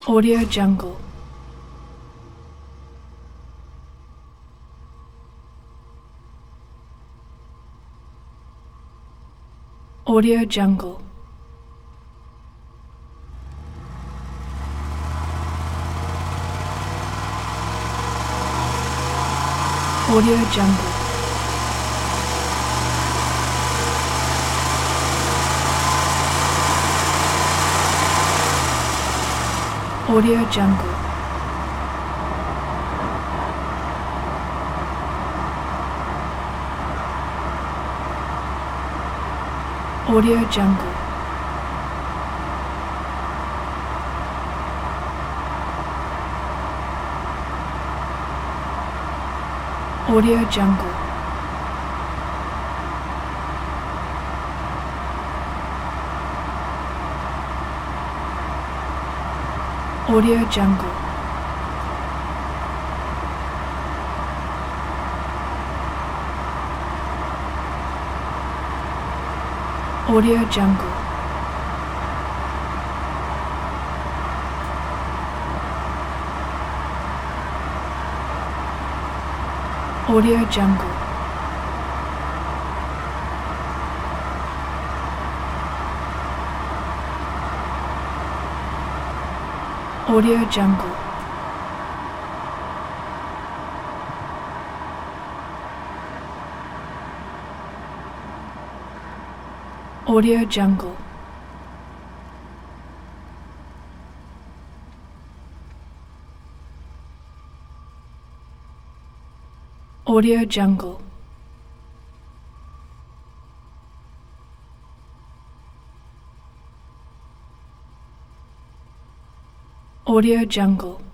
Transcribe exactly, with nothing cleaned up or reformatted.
Audio Jungle. Audio Jungle. Audio Jungle. Audio Jungle. Audio Jungle. Audio Jungle. Audio Jungle. Audio Jungle. Audio Jungle. Audio Jungle. Audio Jungle. Audio Jungle. Audio Jungle.